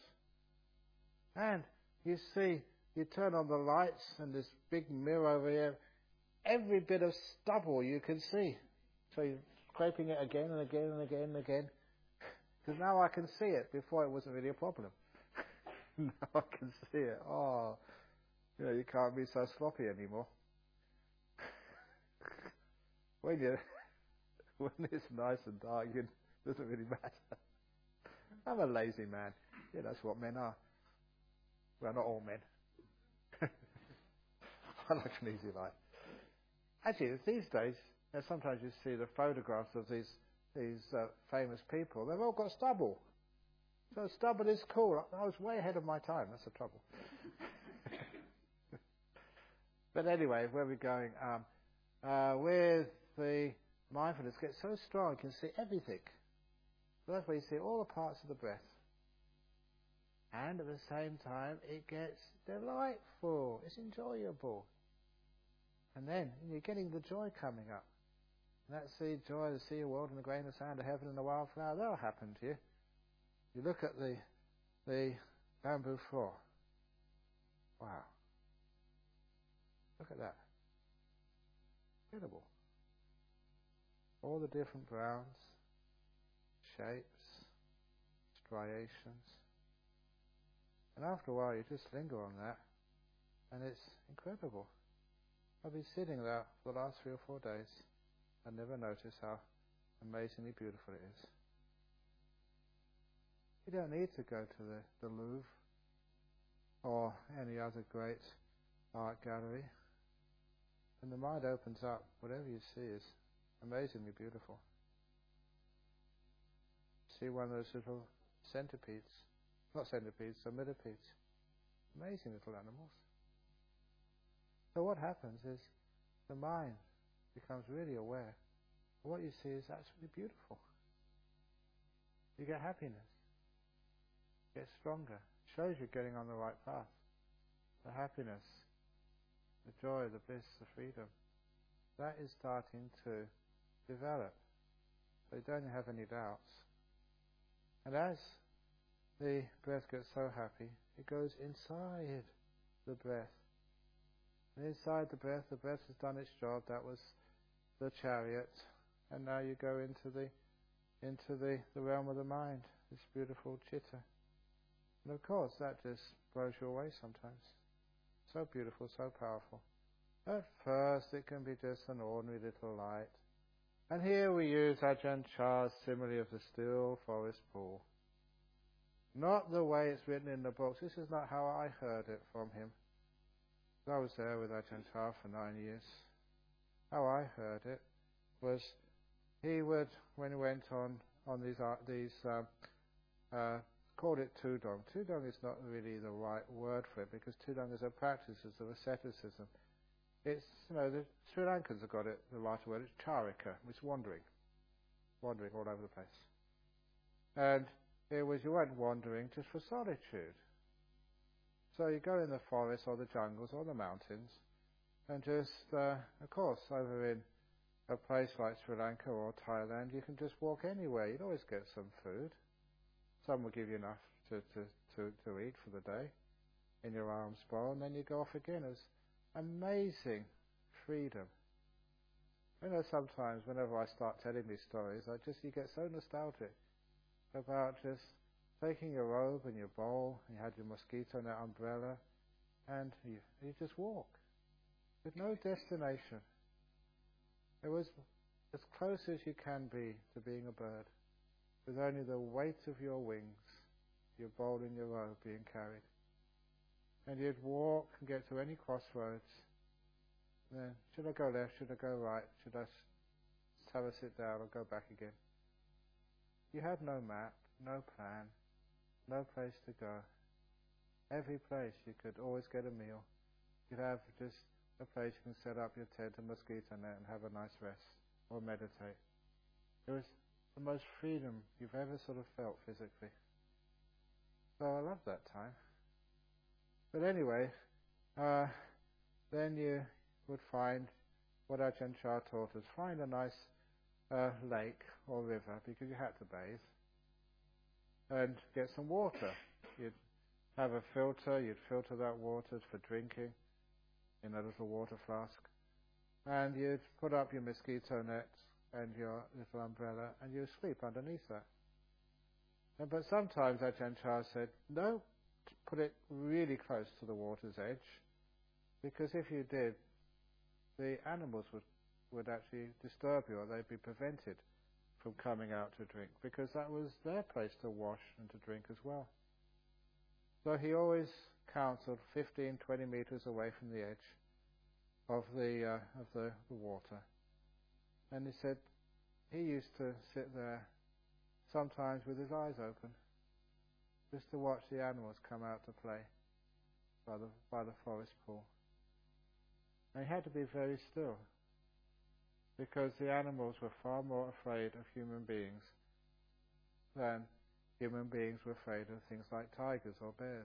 And you see, you turn on the lights and this big mirror over here, every bit of stubble you can see. So you're scraping it again and again and again and again. Because now I can see it. Before it wasn't really a problem. Now I can see it. Oh, you know, you can't be so sloppy anymore. When you, when it's nice and dark, it doesn't really matter. I'm a lazy man. Yeah, that's what men are. Well, not all men. I like an easy life. Actually, these days, you know, sometimes you see the photographs of these these uh, famous people. They've all got stubble. So stubble is cool. I was way ahead of my time. That's the trouble. But anyway, where we're going, um, uh, with the mindfulness gets so strong, you can see everything. So that's where you see all the parts of the breath. And at the same time, it gets delightful. It's enjoyable. And then you're getting the joy coming up. that sea joy, the sea, a world, and the grain of sand, a heaven and a wildflower, that'll happen to you. You look at the the bamboo floor. Wow. Look at that. Incredible. All the different browns, shapes, striations. And after a while you just linger on that, and it's incredible. I've been sitting there for the last three or four days and never noticed how amazingly beautiful it is. You don't need to go to the, the Louvre or any other great art gallery. When the mind opens up, whatever you see is amazingly beautiful. See one of those little centipedes, not centipedes, so millipedes. Amazing little animals. So what happens is the mind becomes really aware. What you see is absolutely beautiful. You get happiness. You get stronger. It shows you're getting on the right path. The happiness, the joy, the bliss, the freedom, that is starting to develop. So you don't have any doubts. And as the breath gets so happy, it goes inside the breath. And inside the breath, the breath has done its job. That was the chariot. And now you go into the into the, the realm of the mind, this beautiful chitta. And of course, that just blows you away sometimes. So beautiful, so powerful. At first, it can be just an ordinary little light. And here we use Ajahn Chah's simile of the still forest pool. Not the way it's written in the books. This is not how I heard it from him. I was there with Ajahn Chah for nine years. How I heard it was he would, when he went on on these uh, these uh, uh, called it Tudong. Tudong is not really the right word for it because Tudong is a practice of asceticism. It's, you know, the Sri Lankans have got it, the right word. It's charika, it's wandering, wandering all over the place. And it was you weren't wandering just for solitude. So you go in the forest or the jungles or the mountains and just, uh, of course, over in a place like Sri Lanka or Thailand, you can just walk anywhere. You'd always get some food. Some will give you enough to, to, to, to eat for the day in your alms bowl, and then you go off again. It's amazing freedom. You know, sometimes whenever I start telling these stories, I just you get so nostalgic about just taking your robe and your bowl, you had your mosquito net umbrella, and you, you just walk with no destination. It was as close as you can be to being a bird, with only the weight of your wings, your bowl and your robe being carried. And you'd walk and get to any crossroads. Then, should I go left? Should I go right? Should I have a sit down or go back again? You had no map, no plan, no place to go. Every place you could always get a meal. You'd have just a place you can set up your tent and mosquito net and have a nice rest or meditate. It was the most freedom you've ever sort of felt physically. So I loved that time. But anyway, uh, then you would find what Ajahn Chah taught us. Find a nice uh, lake or river because you had to bathe and get some water. You'd have a filter. You'd filter that water for drinking in a little water flask. And you'd put up your mosquito net and your little umbrella and you'd sleep underneath that. And, but sometimes Ajahn Chah said, no, put it really close to the water's edge, because if you did, the animals would, would actually disturb you, or they'd be prevented from coming out to drink, because that was their place to wash and to drink as well. So he always counseled fifteen, twenty meters away from the edge of the uh, of the, the water. And he said he used to sit there sometimes with his eyes open, just to watch the animals come out to play by the by the forest pool. And he had to be very still, because the animals were far more afraid of human beings than human beings were afraid of things like tigers or bears.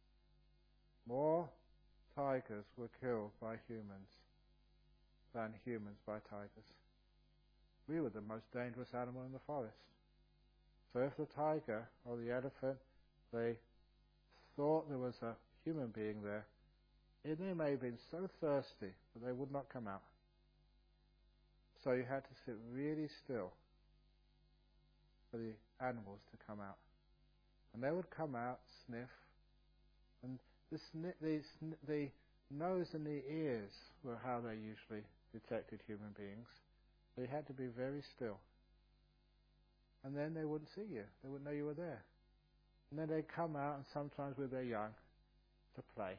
More tigers were killed by humans than humans by tigers. we were the most dangerous animal in the forest. So if the tiger or the elephant, they thought there was a human being there, and they may have been so thirsty that they would not come out. So you had to sit really still for the animals to come out. And they would come out, sniff, and the, sni- the, sn- the nose and the ears were how they usually detected human beings. So you had to be very still. And then they wouldn't see you. They wouldn't know you were there. And then they'd come out, and sometimes with their young, to play.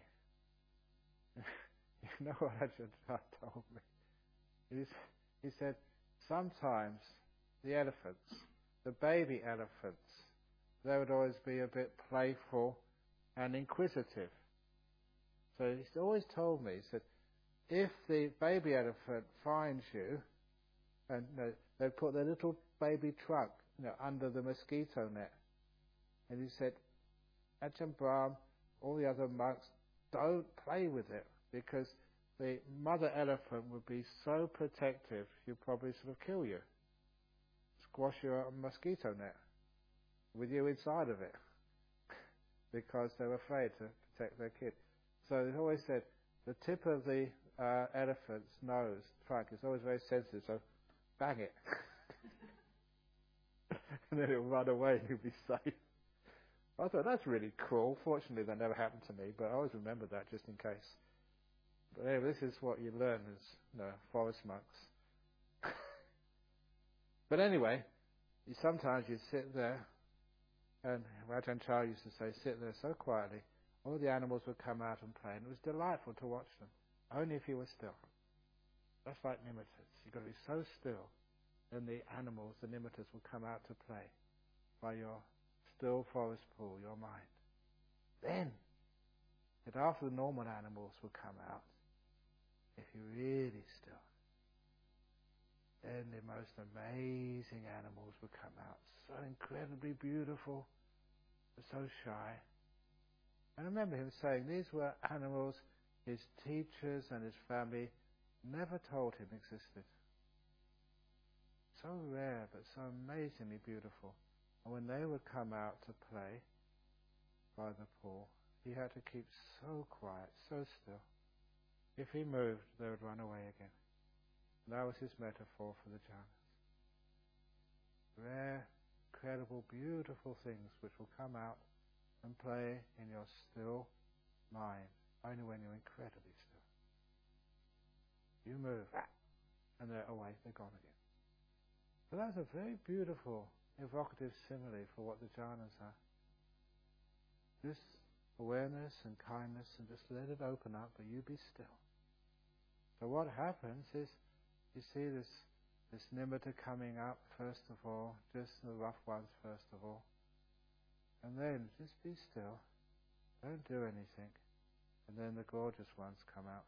You know what Ajahn told me? He's, he said, sometimes the elephants, the baby elephants, they would always be a bit playful and inquisitive. So he's always told me, he said, if the baby elephant finds you, and you know, they put their little baby trunk, you know, under the mosquito net. And he said, Ajahn Brahm, all the other monks, don't play with it, because the mother elephant would be so protective, she'd probably sort of kill you. Squash your mosquito net with you inside of it, because they were afraid to protect their kid. So they always said, the tip of the uh, elephant's nose, trunk, is always very sensitive, so bang it. And then it'll run away and you'll be safe. I thought, that's really cool. Fortunately, that never happened to me, but I always remember that just in case. But anyway, this is what you learn as, you know, forest monks. But anyway, you, sometimes you sit there, and Ajahn Chah used to say, sit there so quietly, all the animals would come out and play, and it was delightful to watch them, only if you were still. That's like nimittas. You've got to be so still, then the animals, the nimittas, will come out to play by your still forest pool, your mind. Then, that after the normal animals will come out, if you're really still, then the most amazing animals will come out, so incredibly beautiful, but so shy. And I remember him saying these were animals his teachers and his family never told him existed. So rare, but so amazingly beautiful. And when they would come out to play by the pool, he had to keep so quiet, so still. If he moved, they would run away again. And that was his metaphor for the jhanas. Rare, incredible, beautiful things which will come out and play in your still mind, only when you're incredibly still. You move, and they're away, they're gone again. So that's a very beautiful, evocative simile for what the jhanas are. Just awareness and kindness, and just let it open up, but you be still. So what happens is, you see this this nimitta coming up first of all, just the rough ones first of all, and then just be still, don't do anything, and then the gorgeous ones come out.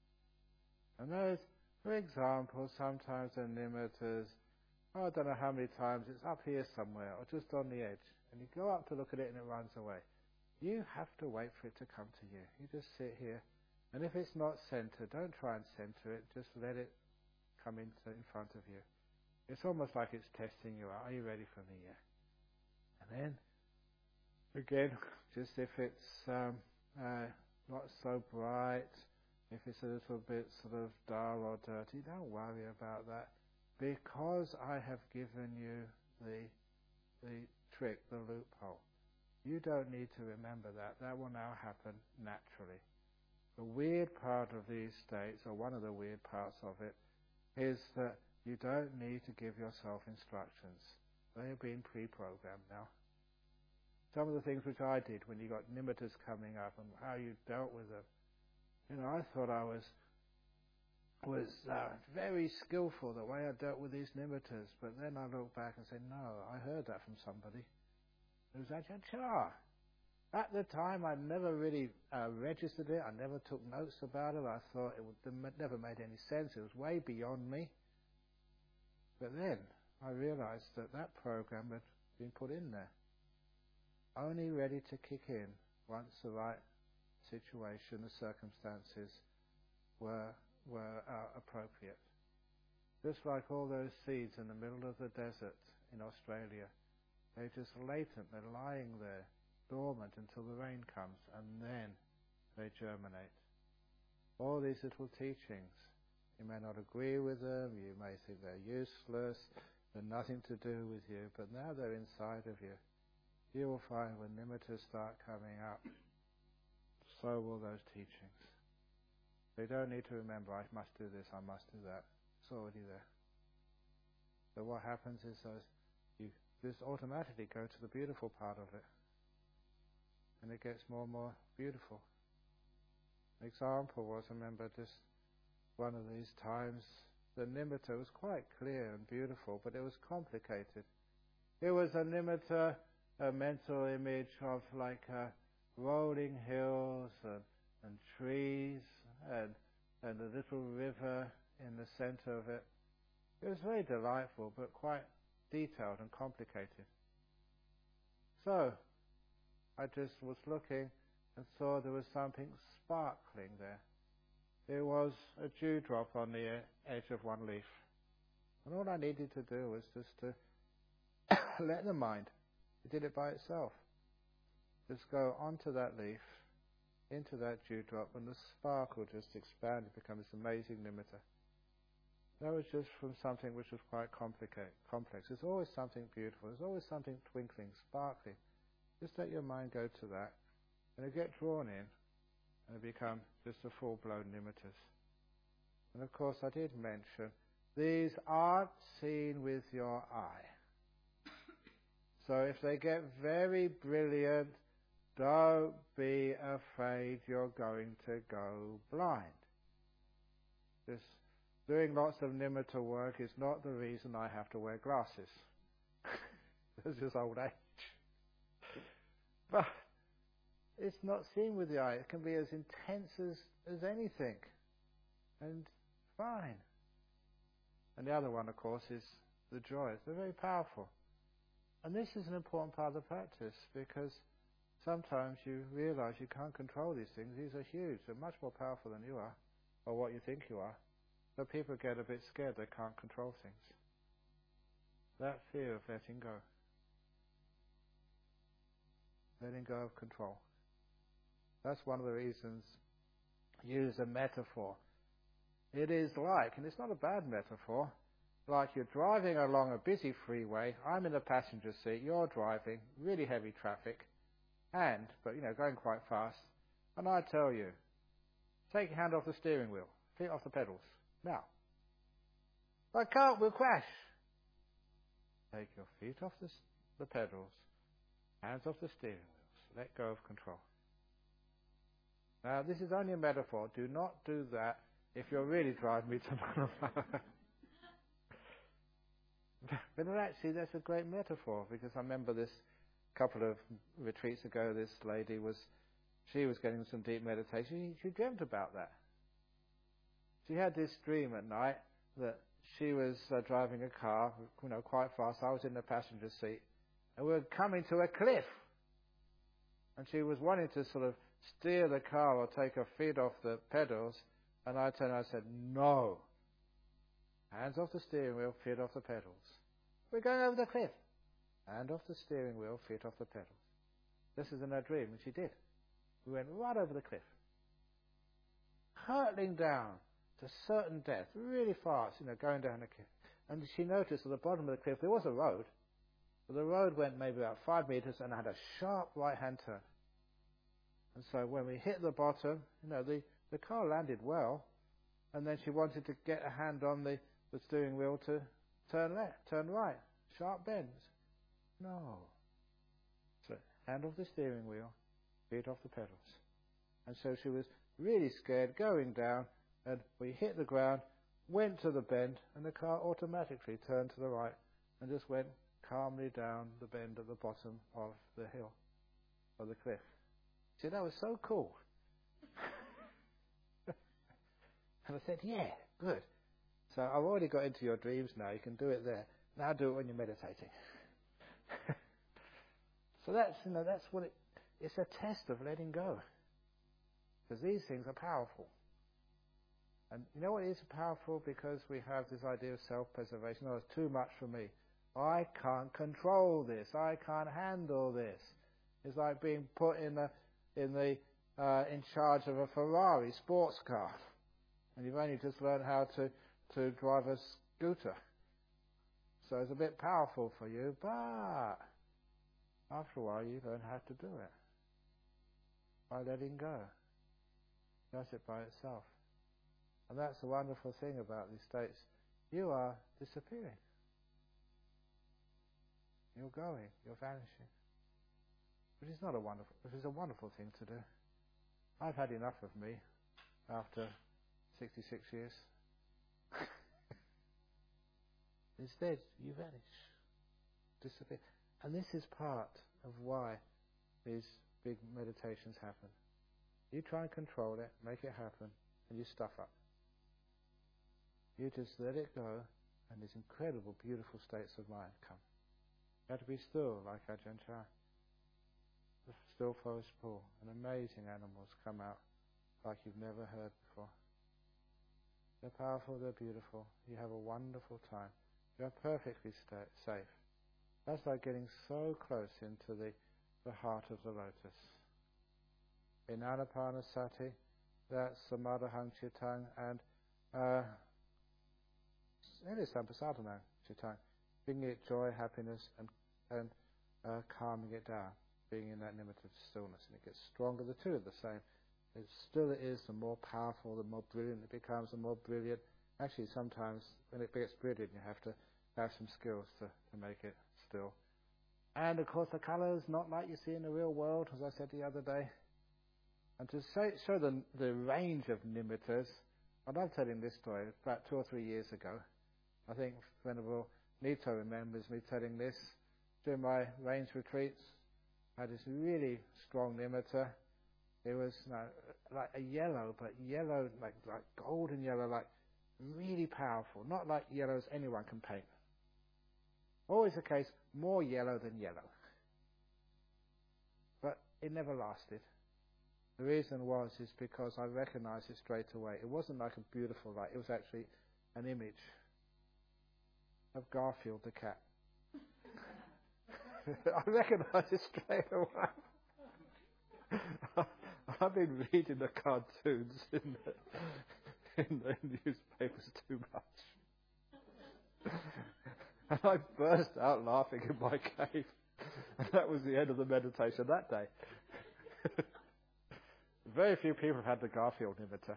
And those, for example, sometimes the nimittas, oh, I don't know how many times, it's up here somewhere, or just on the edge, and you go up to look at it and it runs away. You have to wait for it to come to you. You just sit here, and if it's not centered, don't try and center it, just let it come into in front of you. It's almost like it's testing you out. Are you ready for me yet? And then, again, just if it's um, uh, not so bright, if it's a little bit sort of dull or dirty, don't worry about that, because I have given you the the trick, the loophole. You don't need to remember that. That will now happen naturally. The weird part of these states, or one of the weird parts of it, is that you don't need to give yourself instructions. They have been pre-programmed now. Some of the things which I did when you got nimittas coming up and how you dealt with them, you know, I thought I was was uh, very skillful the way I dealt with these nimittas, but then I look back and say, no, I heard that from somebody. It was Ajahn Chah. At the time, I never really uh, registered it. I never took notes about it. I thought it, would, it never made any sense. It was way beyond me. But then I realized that that program had been put in there, only ready to kick in once the right situation, the circumstances were were uh, appropriate. Just like all those seeds in the middle of the desert in Australia. They're just latent, they're lying there, dormant until the rain comes, and then they germinate. All these little teachings, you may not agree with them, you may think they're useless, they're nothing to do with you, but now they're inside of you. You will find when nimittas start coming up, so will those teachings. They don't need to remember, I must do this, I must do that. It's already there. So what happens is those, you just automatically go to the beautiful part of it. And it gets more and more beautiful. An example was, I remember just one of these times, the nimitta was quite clear and beautiful, but it was complicated. It was a nimitta, a mental image of like uh, rolling hills and, and trees and, and a little river in the center of it. It was very delightful, but quite detailed and complicated. So, I just was looking and saw there was something sparkling there. There was a dewdrop on the edge of one leaf. And all I needed to do was just to let the mind, it did it by itself, just go onto that leaf, into that dewdrop, and the sparkle just expanded, become this amazing nimitta. That was just from something which was quite complicate, complex. There's always something beautiful. There's always something twinkling, sparkling. Just let your mind go to that, and it get drawn in, and it become just a full-blown nimittas. And of course, I did mention these aren't seen with your eye. So if they get very brilliant, don't be afraid you're going to go blind. Just doing lots of nimitta work is not the reason I have to wear glasses. This is old age. But it's not seen with the eye. It can be as intense as, as anything. And fine. And the other one, of course, is the joys. They're very powerful. And this is an important part of the practice, because sometimes you realize you can't control these things. These are huge. They're much more powerful than you are, or what you think you are. So people get a bit scared they can't control things. That fear of letting go. Letting go of control. That's one of the reasons I use a metaphor. It is like, and it's not a bad metaphor, like you're driving along a busy freeway, I'm in the passenger seat, you're driving, really heavy traffic, and, but you know, going quite fast, and I tell you, take your hand off the steering wheel, feet off the pedals, now. The car will crash. Take your feet off the, the pedals, hands off the steering wheels, let go of control. Now, this is only a metaphor. Do not do that if you're really driving me to Manawara. But actually, that's a great metaphor, because I remember this couple of retreats ago, this lady was, she was getting some deep meditation. She, she dreamt about that. She had this dream at night that she was uh, driving a car, you know, quite fast. I was in the passenger seat, and we were coming to a cliff. And she was wanting to sort of steer the car or take her feet off the pedals, and I turned and I said, no. Hands off the steering wheel, feet off the pedals. We're going over the cliff. Hand off the steering wheel, feet off the pedals. This is in her dream, and she did. We went right over the cliff. Hurtling down to certain death, really fast, you know, going down the cliff. And she noticed at the bottom of the cliff there was a road, but the road went maybe about five meters and had a sharp right-hand turn. And so when we hit the bottom, you know, the, the car landed well, and then she wanted to get a hand on the, the steering wheel to turn left, turn right, sharp bends. No. So hand off the steering wheel, feet off the pedals. And so she was really scared, going down, and we hit the ground, went to the bend, and the car automatically turned to the right and just went calmly down the bend at the bottom of the hill, of the cliff. See, that was so cool. And I said, yeah, good. So I've already got into your dreams now. You can do it there. Now do it when you're meditating. So that's, you know, that's what it, it's a test of letting go. Because these things are powerful. And you know what is powerful? Because we have this idea of self-preservation. Oh, it's too much for me. I can't control this. I can't handle this. It's like being put in the in the uh, in charge of a Ferrari sports car, and you've only just learned how to to drive a scooter. So it's a bit powerful for you, but after a while you learn how to do it by letting go. It does it by itself. And that's the wonderful thing about these states. You are disappearing. You're going. You're vanishing. Which is not a wonderful. Which is a wonderful thing to do. I've had enough of me after sixty-six years. Instead, you vanish, disappear, and this is part of why these big meditations happen. You try and control it, make it happen, and you stuff up. You just let it go, and these incredible, beautiful states of mind come. You have to be still, like Ajahn Chah. The still forest pool, and amazing animals come out like you've never heard before. They're powerful, they're beautiful. You have a wonderful time. You're perfectly sta- safe. That's like getting so close into the, the heart of the lotus. In Anapanasati, that's Samadhahang Chittang and uh, Sampasadhanang Chittang, bringing it joy, happiness, and, and uh, calming it down, being in that nimitta of stillness. And it gets stronger. The two are the same. The still it is, the more powerful, the more brilliant it becomes, the more brilliant. Actually, sometimes when it gets brilliant, you have to have some skills to, to make it still. And of course, the colour is not like you see in the real world, as I said the other day. And to say, show the, the range of nimittas, I love telling this story. About two or three years ago, I think Venerable Nito remembers me telling this during my range retreats. I had this really strong nimitta. It was you know, like a yellow, but yellow, like like golden yellow, like really powerful. Not like yellows anyone can paint. Always the case, more yellow than yellow. But it never lasted. The reason was is because I recognized it straight away. It wasn't like a beautiful light. It was actually an image of Garfield the cat. I recognized it straight away. I've been reading the cartoons in the, in the newspapers too much. And I burst out laughing in my cave. And that was the end of the meditation that day. Very few people have had the Garfield nimitta.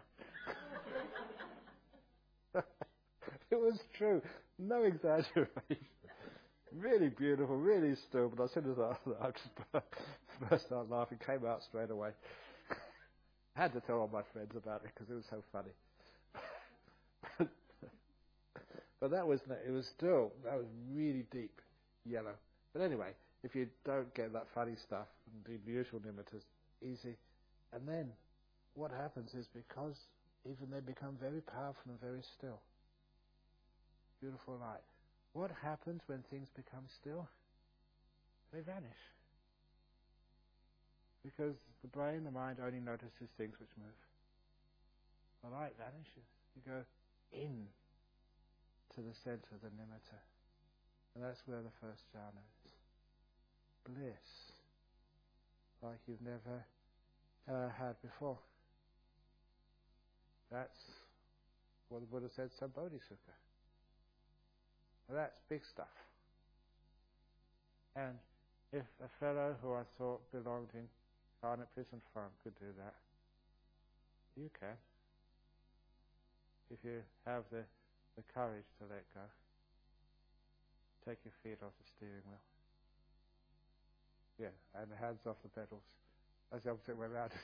It was true. No exaggeration. Really beautiful, really still, but as soon as I, I just burst out laughing, came out straight away. I had to tell all my friends about it because it was so funny. But that was, it was still, that was really deep yellow. But anyway, if you don't get that funny stuff, the usual nimittas, easy. And then what happens is because even they become very powerful and very still. Beautiful light. What happens when things become still? They vanish. Because the brain, the mind only notices things which move. The light vanishes. You go in to the center of the nimitta. And that's where the first jhana is. Bliss. Like you've never uh, had before. That's what the Buddha said, Sambodhisukha. Well, that's big stuff. And if a fellow who I thought belonged in Incarnate Prison Farm could do that, you can. If you have the, the courage to let go. Take your feet off the steering wheel. Yeah, and the hands off the pedals. That's the opposite way around.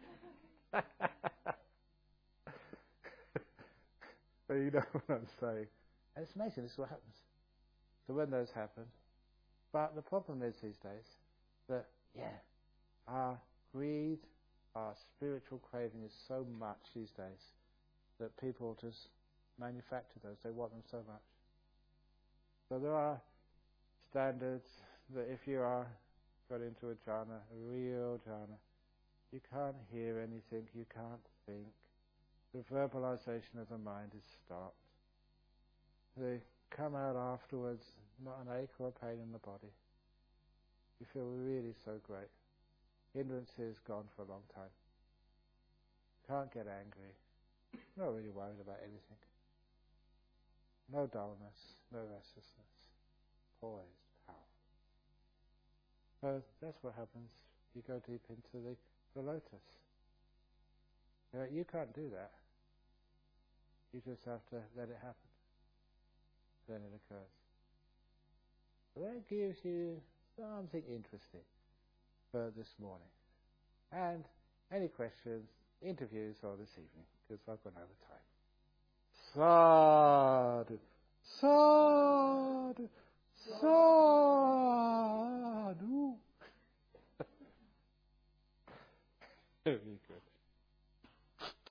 But you know what I'm saying. And it's amazing, this is what happens. So when those happen, but the problem is these days that, yeah, our greed, our spiritual craving is so much these days that people just manufacture those. They want them so much. So there are standards that if you are got into a jhana, a real jhana, you can't hear anything, you can't think, The verbalization of the mind is stopped. They come out afterwards, not an ache or a pain in the body. You feel really so great. Hindrances gone for a long time. Can't get angry. Not really worried about anything. No dullness, no restlessness. Poised, powerful. So that's what happens. You go deep into the, the lotus. You know, you can't do that. You just have to let it happen. Then it occurs. So that gives you something interesting for this morning. And any questions, interviews, or this evening, because I've gone over time. Sadhu, sadhu, sadhu.